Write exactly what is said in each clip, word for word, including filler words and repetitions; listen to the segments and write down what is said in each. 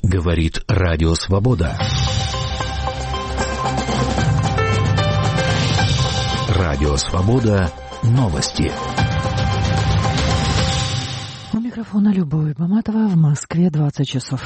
Говорит Радио Свобода. Радио Свобода. Новости. У микрофона Любовь Баматова. В Москве двадцать часов.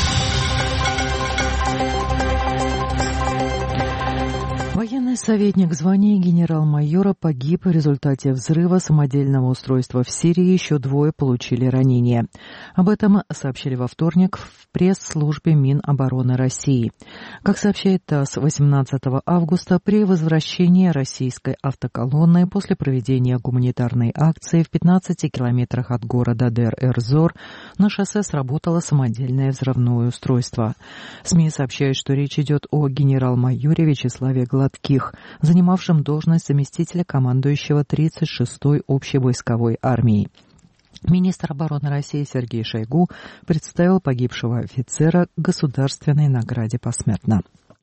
Военный советник звания генерал-майора погиб в результате взрыва самодельного устройства в Сирии. Еще двое получили ранения. Об этом сообщили во вторник в пресс-службе Минобороны России. Как сообщает ТАСС, восемнадцатого августа при возвращении российской автоколонны после проведения гуманитарной акции в пятнадцати километрах от города Дейр-эз-Зор на шоссе сработало самодельное взрывное устройство. СМИ сообщают, что речь идет о генерал-майоре Вячеславе Гладких, занимавшем должность заместителя командующего тридцать шестой общевойсковой армией. Министр обороны России Сергей Шойгу представил погибшего офицера государственной награде посмертно.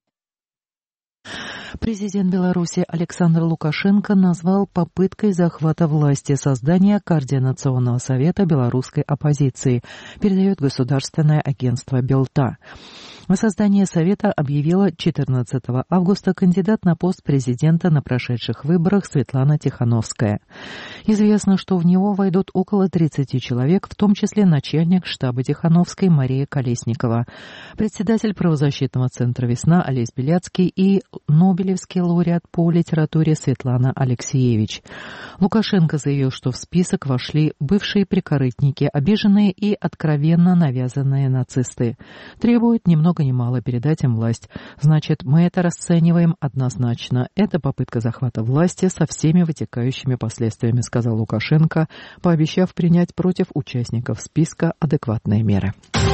Президент Беларуси Александр Лукашенко назвал попыткой захвата власти создание Координационного совета белорусской оппозиции, передает государственное агентство Белта. О создании совета объявила четырнадцатого августа кандидат на пост президента на прошедших выборах Светлана Тихановская. Известно, что в него войдут около тридцати человек, в том числе начальник штаба Тихановской Мария Колесникова, председатель правозащитного центра «Весна» Олесь Беляцкий и Нобелевский лауреат по литературе Светлана Алексеевич. Лукашенко заявил, что в список вошли бывшие прикорытники, обиженные и откровенно навязанные нацисты. Требует ни много ни мало передать им власть. Значит, мы это расцениваем однозначно. Это попытка захвата власти со всеми вытекающими последствиями, сказал Лукашенко, пообещав принять против участников списка адекватные меры.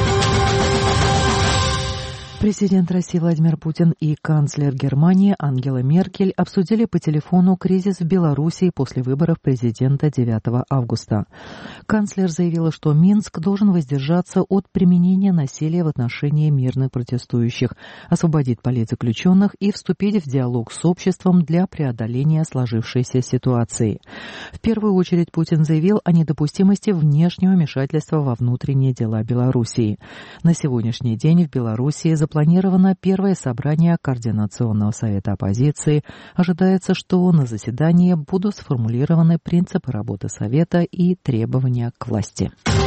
Президент России Владимир Путин и канцлер Германии Ангела Меркель обсудили по телефону кризис в Белоруссии после выборов президента девятого августа. Канцлер заявила, что Минск должен воздержаться от применения насилия в отношении мирных протестующих, освободить политзаключенных и вступить в диалог с обществом для преодоления сложившейся ситуации. В первую очередь Путин заявил о недопустимости внешнего вмешательства во внутренние дела Белоруссии. На сегодняшний день в Белоруссии запланировано Запланировано первое собрание Координационного совета оппозиции. Ожидается, что на заседании будут сформулированы принципы работы совета и требования к власти.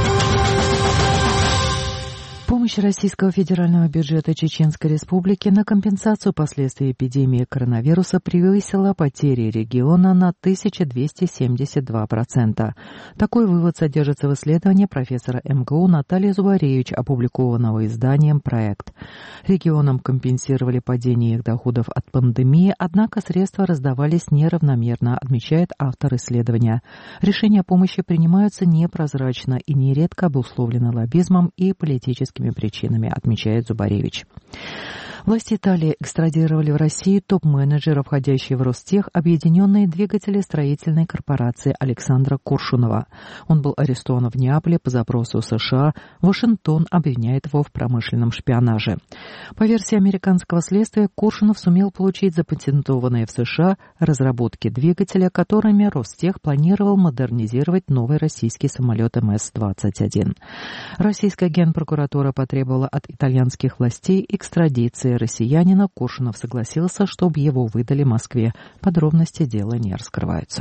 Помощь Российского федерального бюджета Чеченской Республики на компенсацию последствий эпидемии коронавируса превысила потери региона на тысячу двести семьдесят два процента. Такой вывод содержится в исследовании профессора эм гэ у Натальи Зубаревич, опубликованного изданием «Проект». Регионам компенсировали падение их доходов от пандемии, однако средства раздавались неравномерно, отмечает автор исследования. Решения о помощи принимаются непрозрачно и нередко обусловлены лоббизмом и политическим причинами, отмечает Зубаревич. Власти Италии экстрадировали в Россию топ-менеджера, входящего в Ростех, объединенной двигатели строительной корпорации Александра Коршунова. Он был арестован в Неаполе по запросу США. Вашингтон обвиняет его в промышленном шпионаже. По версии американского следствия, Коршунов сумел получить запатентованные в США разработки двигателя, которыми Ростех планировал модернизировать новый российский самолет эм эс двадцать один. Российская генпрокуратура потребовала от итальянских властей экстрадиции россиянина. Коршунов согласился, чтобы его выдали Москве. Подробности дела не раскрываются.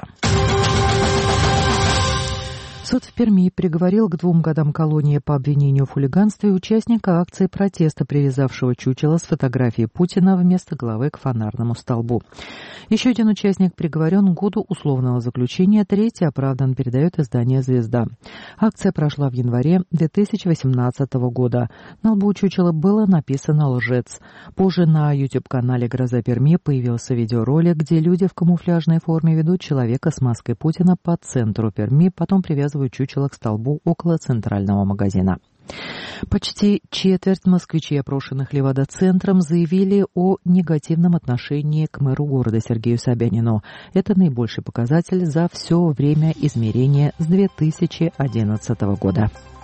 Суд в Перми приговорил к двум годам колонии по обвинению в хулиганстве участника акции протеста, привязавшего чучело с фотографией Путина вместо головы к фонарному столбу. Еще один участник приговорен к году условного заключения, третий оправдан, передает издание «Звезда». Акция прошла в январе две тысячи восемнадцатого года. На лбу чучела было написано «Лжец». Позже на YouTube-канале «Гроза Перми» появился видеоролик, где люди в камуфляжной форме ведут человека с маской Путина по центру Перми, потом привязывают чучело к столбу около центрального магазина. Почти четверть москвичей, опрошенных Левада-центром, заявили о негативном отношении к мэру города Сергею Собянину. Это наибольший показатель за все время измерения с две тысячи одиннадцатого года.